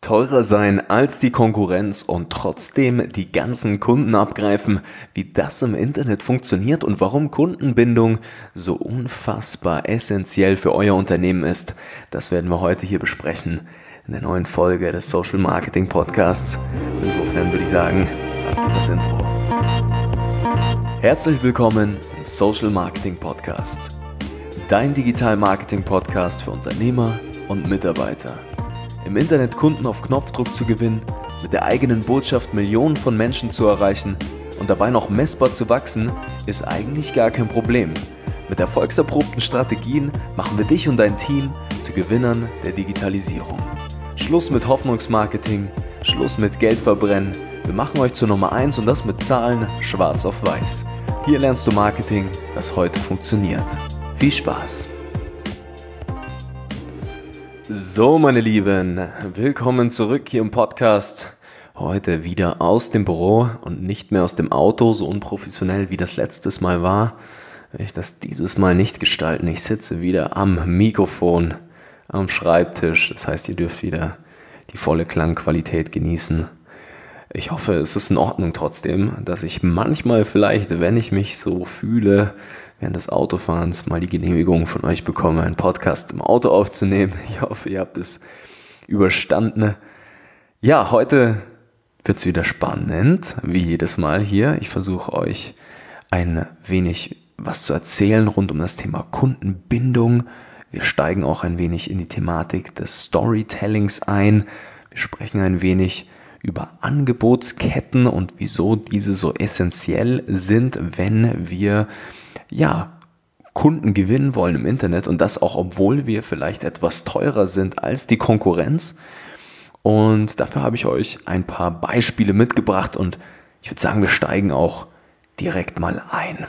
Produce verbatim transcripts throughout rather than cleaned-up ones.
teurer sein als die Konkurrenz und trotzdem die ganzen Kunden abgreifen, wie das im Internet funktioniert und warum Kundenbindung so unfassbar essentiell für euer Unternehmen ist, das werden wir heute hier besprechen in der neuen Folge des Social Marketing Podcasts. Insofern würde ich sagen, ab geht das Intro. Herzlich willkommen im Social Marketing Podcast, dein Digital Marketing Podcast für Unternehmer und Mitarbeiter. Im Internet Kunden auf Knopfdruck zu gewinnen, mit der eigenen Botschaft Millionen von Menschen zu erreichen und dabei noch messbar zu wachsen, ist eigentlich gar kein Problem. Mit erfolgserprobten Strategien machen wir dich und dein Team zu Gewinnern der Digitalisierung. Schluss mit Hoffnungsmarketing, Schluss mit Geld verbrennen. Wir machen euch zur Nummer eins und das mit Zahlen schwarz auf weiß. Hier lernst du Marketing, das heute funktioniert. Viel Spaß! So, meine Lieben, willkommen zurück hier im Podcast. Heute wieder aus dem Büro und nicht mehr aus dem Auto, so unprofessionell wie das letztes Mal war. Werde ich das dieses Mal nicht gestalten. Ich sitze wieder am Mikrofon, am Schreibtisch. Das heißt, ihr dürft wieder die volle Klangqualität genießen. Ich hoffe, es ist in Ordnung trotzdem, dass ich manchmal vielleicht, wenn ich mich so fühle, während des Autofahrens mal die Genehmigung von euch bekomme, einen Podcast im Auto aufzunehmen. Ich hoffe, ihr habt es überstanden. Ja, heute wird es wieder spannend, wie jedes Mal hier. Ich versuche euch ein wenig was zu erzählen rund um das Thema Kundenbindung. Wir steigen auch ein wenig in die Thematik des Storytellings ein. Wir sprechen ein wenig über Angebotsketten und wieso diese so essentiell sind, wenn wir ja, Kunden gewinnen wollen im Internet, und das auch, obwohl wir vielleicht etwas teurer sind als die Konkurrenz. Und dafür habe ich euch ein paar Beispiele mitgebracht und ich würde sagen, wir steigen auch direkt mal ein.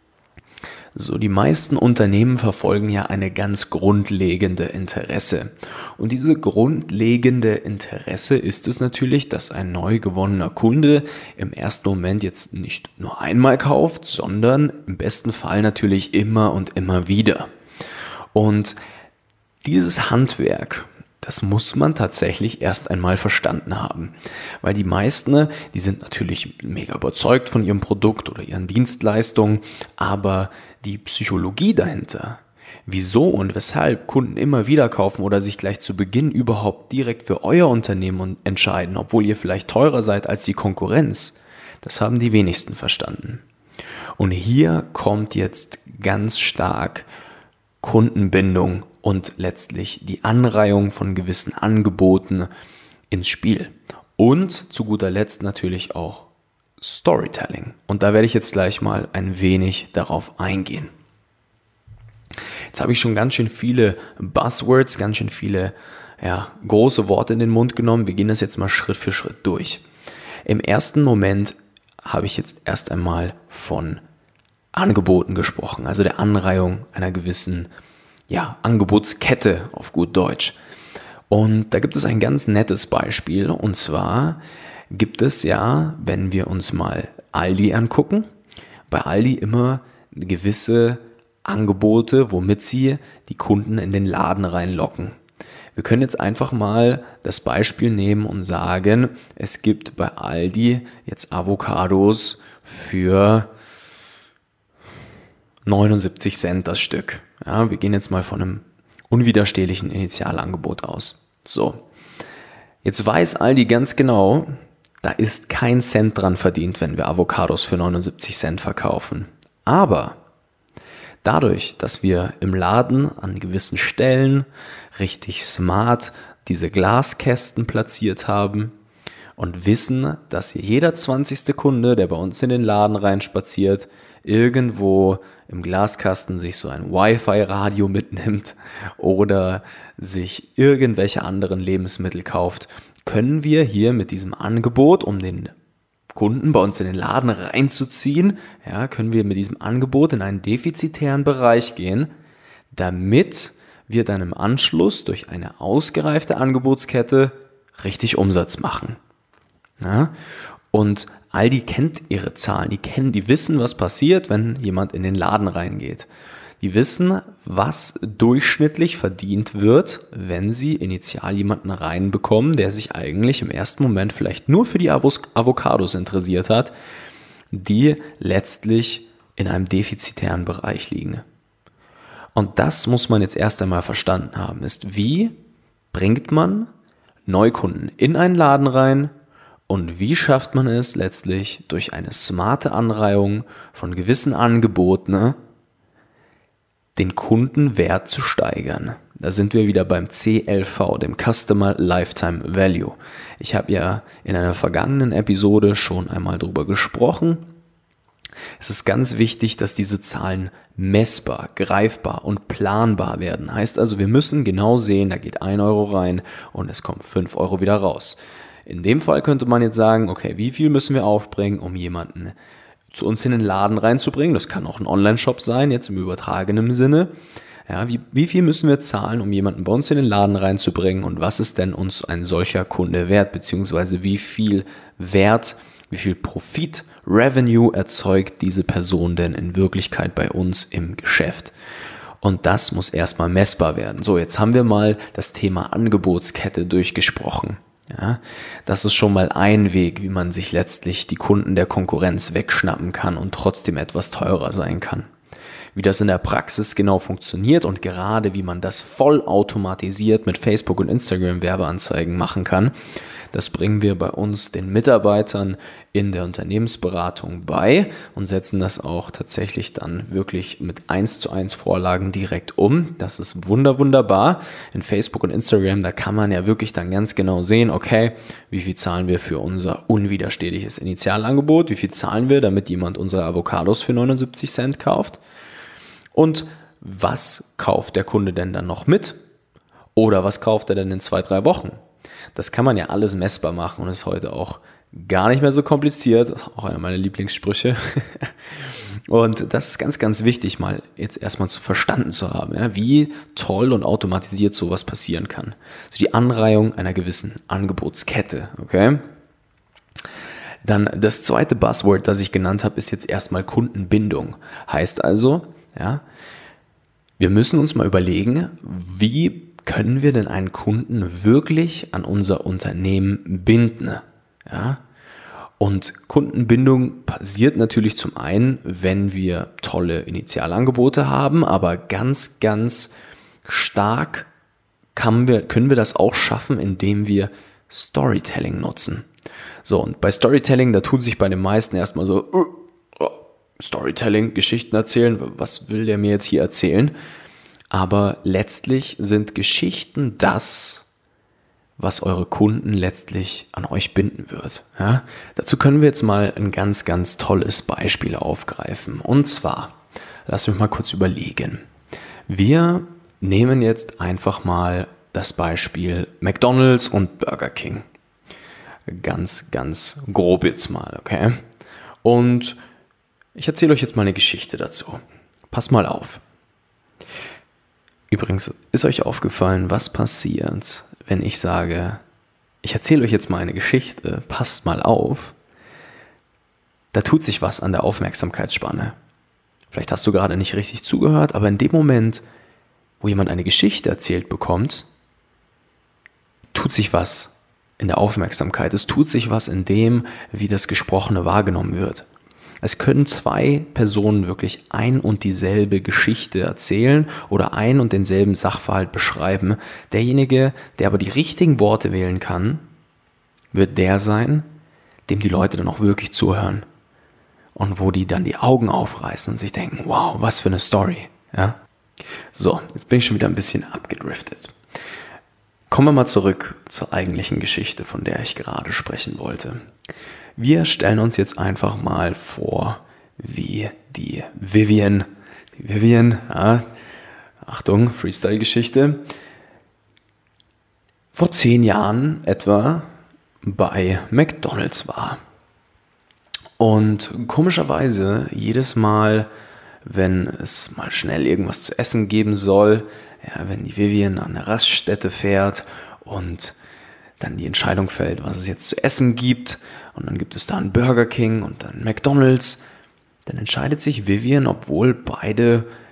So, die meisten Unternehmen verfolgen ja eine ganz grundlegende Interesse. Und diese grundlegende Interesse ist es natürlich, dass ein neu gewonnener Kunde im ersten Moment jetzt nicht nur einmal kauft, sondern im besten Fall natürlich immer und immer wieder. Und dieses Handwerk, das muss man tatsächlich erst einmal verstanden haben, weil die meisten, die sind natürlich mega überzeugt von ihrem Produkt oder ihren Dienstleistungen, aber die Psychologie dahinter, wieso und weshalb Kunden immer wieder kaufen oder sich gleich zu Beginn überhaupt direkt für euer Unternehmen entscheiden, obwohl ihr vielleicht teurer seid als die Konkurrenz, das haben die wenigsten verstanden. Und hier kommt jetzt ganz stark Kundenbindung und letztlich die Anreihung von gewissen Angeboten ins Spiel. Und zu guter Letzt natürlich auch Storytelling. Und da werde ich jetzt gleich mal ein wenig darauf eingehen. Jetzt habe ich schon ganz schön viele Buzzwords, ganz schön viele ja, große Worte in den Mund genommen. Wir gehen das jetzt mal Schritt für Schritt durch. Im ersten Moment habe ich jetzt erst einmal von Angeboten gesprochen, also der Anreihung einer gewissen ja, Angebotskette auf gut Deutsch. Und da gibt es ein ganz nettes Beispiel, und zwar gibt es ja, wenn wir uns mal Aldi angucken, bei Aldi immer gewisse Angebote, womit sie die Kunden in den Laden reinlocken. Wir können jetzt einfach mal das Beispiel nehmen und sagen, es gibt bei Aldi jetzt Avocados für neunundsiebzig Cent das Stück. Ja, wir gehen jetzt mal von einem unwiderstehlichen Initialangebot aus. So, jetzt weiß Aldi ganz genau, da ist kein Cent dran verdient, wenn wir Avocados für neunundsiebzig Cent verkaufen. Aber dadurch, dass wir im Laden an gewissen Stellen richtig smart diese Glaskästen platziert haben und wissen, dass jeder zwanzigste Kunde, der bei uns in den Laden reinspaziert, irgendwo im Glaskasten sich so ein Wi-Fi-Radio mitnimmt oder sich irgendwelche anderen Lebensmittel kauft, können wir hier mit diesem Angebot, um den Kunden bei uns in den Laden reinzuziehen, ja, können wir mit diesem Angebot in einen defizitären Bereich gehen, damit wir dann im Anschluss durch eine ausgereifte Angebotskette richtig Umsatz machen. Ja? Und Aldi kennt ihre Zahlen, die kennen, die wissen, was passiert, wenn jemand in den Laden reingeht. Die wissen, was durchschnittlich verdient wird, wenn sie initial jemanden reinbekommen, der sich eigentlich im ersten Moment vielleicht nur für die Avos- Avocados interessiert hat, die letztlich in einem defizitären Bereich liegen. Und das muss man jetzt erst einmal verstanden haben, ist, wie bringt man Neukunden in einen Laden rein und wie schafft man es letztlich durch eine smarte Anreihung von gewissen Angeboten, den Kundenwert zu steigern. Da sind wir wieder beim C L V, dem Customer Lifetime Value. Ich habe ja in einer vergangenen Episode schon einmal darüber gesprochen. Es ist ganz wichtig, dass diese Zahlen messbar, greifbar und planbar werden. Heißt also, wir müssen genau sehen, da geht ein Euro rein und es kommt fünf Euro wieder raus. In dem Fall könnte man jetzt sagen, okay, wie viel müssen wir aufbringen, um jemanden zu uns in den Laden reinzubringen? Das kann auch ein Online-Shop sein, jetzt im übertragenen Sinne. Ja, wie, wie viel müssen wir zahlen, um jemanden bei uns in den Laden reinzubringen? Und was ist denn uns ein solcher Kunde wert? Beziehungsweise wie viel Wert, wie viel Profit, Revenue erzeugt diese Person denn in Wirklichkeit bei uns im Geschäft? Und das muss erstmal messbar werden. So, jetzt haben wir mal das Thema Angebotskette durchgesprochen. Ja, das ist schon mal ein Weg, wie man sich letztlich die Kunden der Konkurrenz wegschnappen kann und trotzdem etwas teurer sein kann. Wie das in der Praxis genau funktioniert und gerade wie man das vollautomatisiert mit Facebook und Instagram Werbeanzeigen machen kann, das bringen wir bei uns den Mitarbeitern in der Unternehmensberatung bei und setzen das auch tatsächlich dann wirklich mit eins zu eins Vorlagen direkt um. Das ist wunder wunderbar. In Facebook und Instagram, da kann man ja wirklich dann ganz genau sehen, okay, wie viel zahlen wir für unser unwiderstehliches Initialangebot, wie viel zahlen wir, damit jemand unsere Avocados für neunundsiebzig Cent kauft und was kauft der Kunde denn dann noch mit oder was kauft er denn in zwei, drei Wochen? Das kann man ja alles messbar machen und ist heute auch gar nicht mehr so kompliziert. Auch einer meiner Lieblingssprüche. Und das ist ganz, ganz wichtig, mal jetzt erstmal zu verstanden zu haben, ja, wie toll und automatisiert sowas passieren kann. Also die Anreihung einer gewissen Angebotskette, okay? Dann das zweite Buzzword, das ich genannt habe, ist jetzt erstmal Kundenbindung. Heißt also, ja, wir müssen uns mal überlegen, wie können wir denn einen Kunden wirklich an unser Unternehmen binden? Ja? Und Kundenbindung passiert natürlich zum einen, wenn wir tolle Initialangebote haben, aber ganz, ganz stark können wir, können wir das auch schaffen, indem wir Storytelling nutzen. So, und bei Storytelling, da tut sich bei den meisten erstmal so, uh, Storytelling, Geschichten erzählen, was will der mir jetzt hier erzählen? Aber letztlich sind Geschichten das, was eure Kunden letztlich an euch binden wird. Ja? Dazu können wir jetzt mal ein ganz, ganz tolles Beispiel aufgreifen. Und zwar, lasst mich mal kurz überlegen. Wir nehmen jetzt einfach mal das Beispiel McDonald's und Burger King. Ganz, ganz grob jetzt mal, okay? Und ich erzähle euch jetzt mal eine Geschichte dazu. Passt mal auf. Übrigens, ist euch aufgefallen, was passiert, wenn ich sage, ich erzähle euch jetzt mal eine Geschichte, passt mal auf, da tut sich was an der Aufmerksamkeitsspanne. Vielleicht hast du gerade nicht richtig zugehört, aber in dem Moment, wo jemand eine Geschichte erzählt bekommt, tut sich was in der Aufmerksamkeit. Es tut sich was in dem, wie das Gesprochene wahrgenommen wird. Es können zwei Personen wirklich ein und dieselbe Geschichte erzählen oder ein und denselben Sachverhalt beschreiben. Derjenige, der aber die richtigen Worte wählen kann, wird der sein, dem die Leute dann auch wirklich zuhören. Und wo die dann die Augen aufreißen und sich denken, wow, was für eine Story. Ja? So, jetzt bin ich schon wieder ein bisschen abgedriftet. Kommen wir mal zurück zur eigentlichen Geschichte, von der ich gerade sprechen wollte. Wir stellen uns jetzt einfach mal vor, wie die Vivian, die Vivian, ja, Achtung, Freestyle-Geschichte, vor zehn Jahren etwa bei McDonald's war. Und komischerweise jedes Mal, wenn es mal schnell irgendwas zu essen geben soll, ja, wenn die Vivian an eine Raststätte fährt und dann die Entscheidung fällt, was es jetzt zu essen gibt, und dann gibt es da einen Burger King und dann McDonald's, dann entscheidet sich Vivian, obwohl beide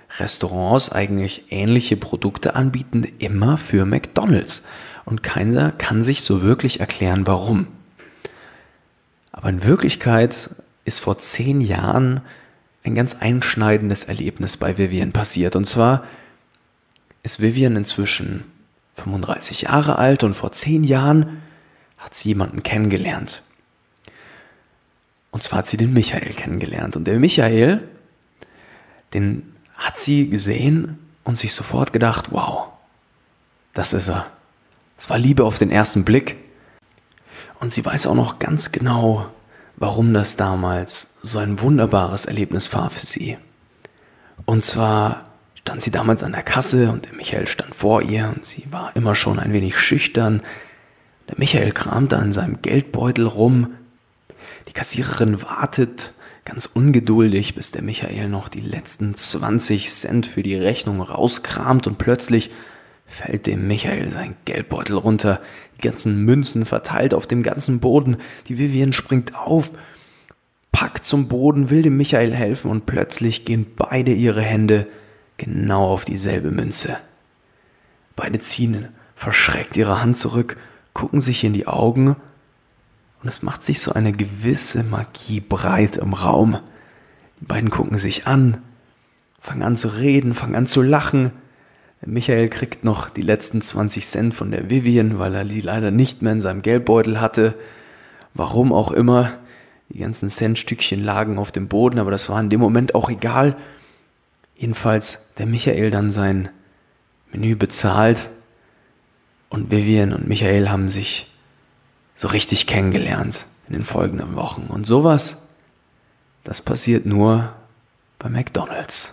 Restaurants eigentlich ähnliche Produkte anbieten, immer für McDonald's. Und keiner kann sich so wirklich erklären, warum. Aber in Wirklichkeit ist vor zehn Jahren ein ganz einschneidendes Erlebnis bei Vivian passiert. Und zwar ist Vivian inzwischen fünfunddreißig Jahre alt und vor zehn Jahren hat sie jemanden kennengelernt. Und zwar hat sie den Michael kennengelernt. Und der Michael, den hat sie gesehen und sich sofort gedacht, wow, das ist er. Es war Liebe auf den ersten Blick. Und sie weiß auch noch ganz genau, warum das damals so ein wunderbares Erlebnis war für sie. Und zwar stand sie damals an der Kasse und der Michael stand vor ihr und sie war immer schon ein wenig schüchtern. Der Michael kramte an seinem Geldbeutel rum. Die Kassiererin wartet ganz ungeduldig, bis der Michael noch die letzten zwanzig Cent für die Rechnung rauskramt und plötzlich fällt dem Michael sein Geldbeutel runter, die ganzen Münzen verteilt auf dem ganzen Boden. Die Vivian springt auf, packt zum Boden, will dem Michael helfen und plötzlich gehen beide ihre Hände genau auf dieselbe Münze. Beide ziehen verschreckt ihre Hand zurück, gucken sich in die Augen und es macht sich so eine gewisse Magie breit im Raum. Die beiden gucken sich an, fangen an zu reden, fangen an zu lachen. Michael kriegt noch die letzten zwanzig Cent von der Vivian, weil er die leider nicht mehr in seinem Geldbeutel hatte. Warum auch immer. Die ganzen Centstückchen lagen auf dem Boden, aber das war in dem Moment auch egal. Jedenfalls der Michael dann sein Menü bezahlt und Vivian und Michael haben sich so richtig kennengelernt in den folgenden Wochen. Und sowas, das passiert nur bei McDonald's.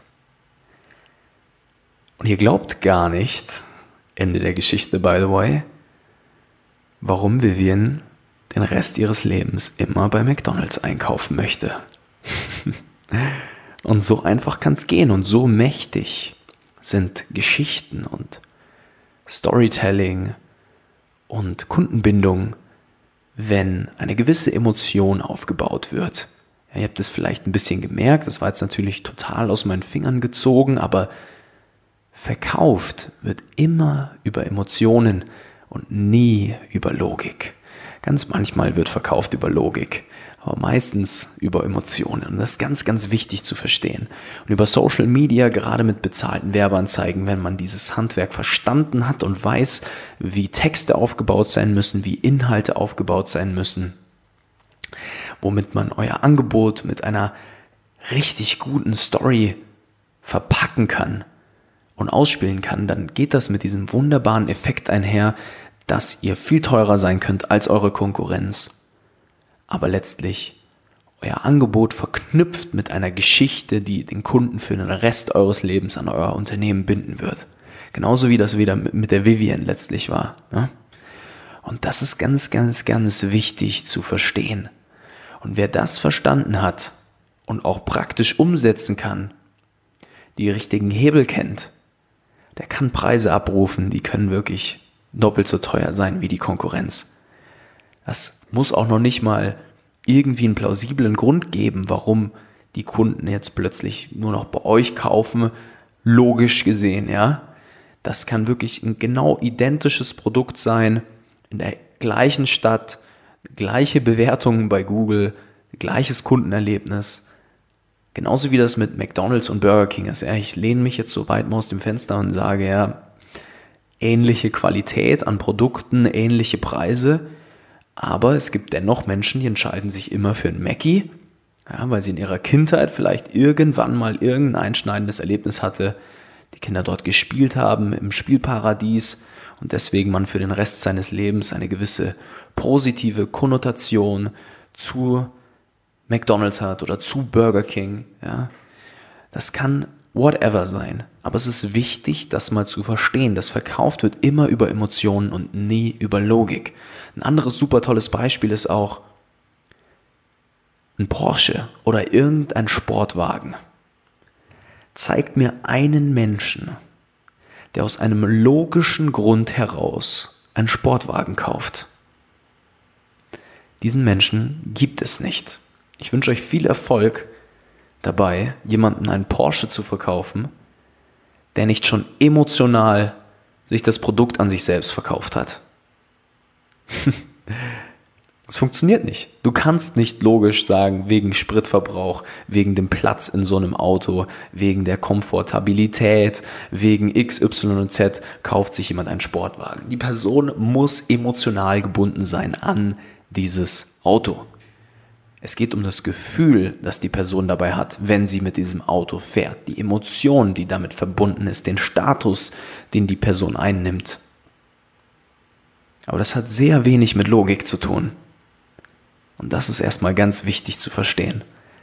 Und ihr glaubt gar nicht, Ende der Geschichte by the way, warum Vivian den Rest ihres Lebens immer bei McDonald's einkaufen möchte. Und so einfach kann es gehen und so mächtig sind Geschichten und Storytelling und Kundenbindung, wenn eine gewisse Emotion aufgebaut wird. Ja, ihr habt es vielleicht ein bisschen gemerkt, das war jetzt natürlich total aus meinen Fingern gezogen, aber verkauft wird immer über Emotionen und nie über Logik. Ganz manchmal wird verkauft über Logik, aber meistens über Emotionen. Und das ist ganz, ganz wichtig zu verstehen. Und über Social Media, gerade mit bezahlten Werbeanzeigen, wenn man dieses Handwerk verstanden hat und weiß, wie Texte aufgebaut sein müssen, wie Inhalte aufgebaut sein müssen, womit man euer Angebot mit einer richtig guten Story verpacken kann und ausspielen kann, dann geht das mit diesem wunderbaren Effekt einher, dass ihr viel teurer sein könnt als eure Konkurrenz, aber letztlich euer Angebot verknüpft mit einer Geschichte, die den Kunden für den Rest eures Lebens an euer Unternehmen binden wird. Genauso wie das wieder mit der Vivian letztlich war. Ja? Und das ist ganz, ganz, ganz wichtig zu verstehen. Und wer das verstanden hat und auch praktisch umsetzen kann, die richtigen Hebel kennt, der kann Preise abrufen, die können wirklich doppelt so teuer sein wie die Konkurrenz. Das muss auch noch nicht mal irgendwie einen plausiblen Grund geben, warum die Kunden jetzt plötzlich nur noch bei euch kaufen, logisch gesehen, ja. Das kann wirklich ein genau identisches Produkt sein, in der gleichen Stadt, gleiche Bewertungen bei Google, gleiches Kundenerlebnis. Genauso wie das mit McDonald's und Burger King ist. Ja, ich lehne mich jetzt so weit mal aus dem Fenster und sage, ja, ähnliche Qualität an Produkten, ähnliche Preise, aber es gibt dennoch Menschen, die entscheiden sich immer für ein Mackie, ja, weil sie in ihrer Kindheit vielleicht irgendwann mal irgendein einschneidendes Erlebnis hatte, die Kinder dort gespielt haben im Spielparadies und deswegen man für den Rest seines Lebens eine gewisse positive Konnotation zu McDonald's hat oder zu Burger King. Ja. Das kann whatever sein, aber es ist wichtig, das mal zu verstehen. Das verkauft wird immer über Emotionen und nie über Logik. Ein anderes super tolles Beispiel ist auch ein Porsche oder irgendein Sportwagen. Zeigt mir einen Menschen, der aus einem logischen Grund heraus einen Sportwagen kauft. Diesen Menschen gibt es nicht. Ich wünsche euch viel Erfolg dabei, jemandem einen Porsche zu verkaufen, der nicht schon emotional sich das Produkt an sich selbst verkauft hat. Es funktioniert nicht. Du kannst nicht logisch sagen, wegen Spritverbrauch, wegen dem Platz in so einem Auto, wegen der Komfortabilität, wegen X, Y und Z kauft sich jemand einen Sportwagen. Die Person muss emotional gebunden sein an dieses Auto. Es geht um das Gefühl, das die Person dabei hat, wenn sie mit diesem Auto fährt. Die Emotion, die damit verbunden ist, den Status, den die Person einnimmt. Aber das hat sehr wenig mit Logik zu tun. Und das ist erstmal ganz wichtig zu verstehen.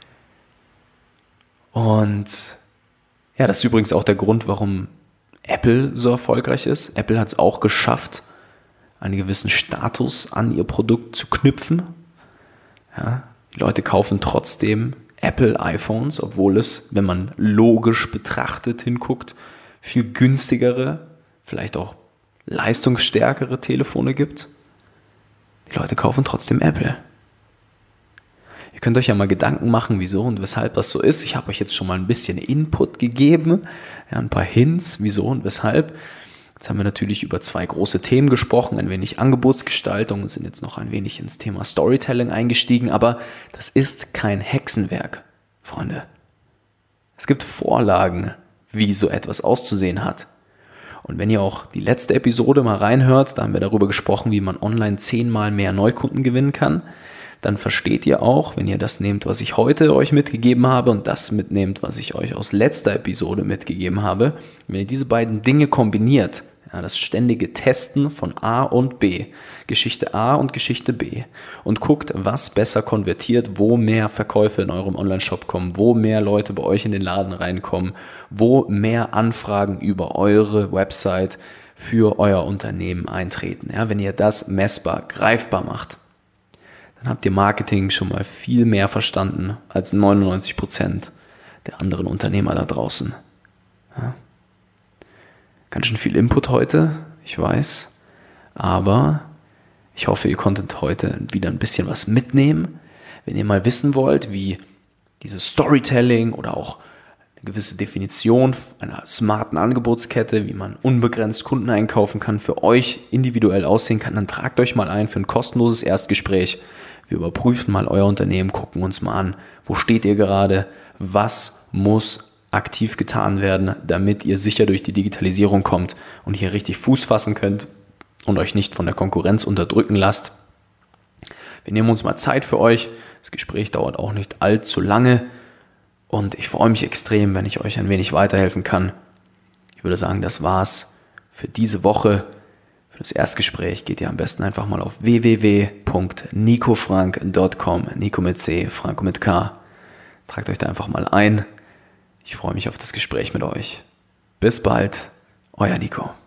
Und ja, das ist übrigens auch der Grund, warum Apple so erfolgreich ist. Apple hat es auch geschafft, einen gewissen Status an ihr Produkt zu knüpfen. Ja, die Leute kaufen trotzdem Apple iPhones, obwohl es, wenn man logisch betrachtet hinguckt, viel günstigere, vielleicht auch leistungsstärkere Telefone gibt. Die Leute kaufen trotzdem Apple. Ihr könnt euch ja mal Gedanken machen, wieso und weshalb das so ist. Ich habe euch jetzt schon mal ein bisschen Input gegeben, ja, ein paar Hints, wieso und weshalb. Jetzt haben wir natürlich über zwei große Themen gesprochen, ein wenig Angebotsgestaltung und sind jetzt noch ein wenig ins Thema Storytelling eingestiegen, aber das ist kein Hexenwerk, Freunde. Es gibt Vorlagen, wie so etwas auszusehen hat. Und wenn ihr auch die letzte Episode mal reinhört, da haben wir darüber gesprochen, wie man online zehnmal mehr Neukunden gewinnen kann, dann versteht ihr auch, wenn ihr das nehmt, was ich heute euch mitgegeben habe und das mitnehmt, was ich euch aus letzter Episode mitgegeben habe, wenn ihr diese beiden Dinge kombiniert, ja, das ständige Testen von A und B, Geschichte A und Geschichte B und guckt, was besser konvertiert, wo mehr Verkäufe in eurem Online-Shop kommen, wo mehr Leute bei euch in den Laden reinkommen, wo mehr Anfragen über eure Website für euer Unternehmen eintreten. Ja, wenn ihr das messbar, greifbar macht, dann habt ihr Marketing schon mal viel mehr verstanden als neunundneunzig Prozent der anderen Unternehmer da draußen. Ja. Ganz schön viel Input heute, ich weiß, aber ich hoffe, ihr konntet heute wieder ein bisschen was mitnehmen. Wenn ihr mal wissen wollt, wie dieses Storytelling oder auch eine gewisse Definition einer smarten Angebotskette, wie man unbegrenzt Kunden einkaufen kann, für euch individuell aussehen kann, dann tragt euch mal ein für ein kostenloses Erstgespräch. Wir überprüfen mal euer Unternehmen, gucken uns mal an, wo steht ihr gerade, was muss aktiv getan werden, damit ihr sicher durch die Digitalisierung kommt und hier richtig Fuß fassen könnt und euch nicht von der Konkurrenz unterdrücken lasst. Wir nehmen uns mal Zeit für euch. Das Gespräch dauert auch nicht allzu lange und ich freue mich extrem, wenn ich euch ein wenig weiterhelfen kann. Ich würde sagen, das war's für diese Woche. Für das Erstgespräch geht ihr am besten einfach mal auf w w w punkt nico frank punkt com, Nico mit C, Franco mit K. Tragt euch da einfach mal ein. Ich freue mich auf das Gespräch mit euch. Bis bald, euer Nico.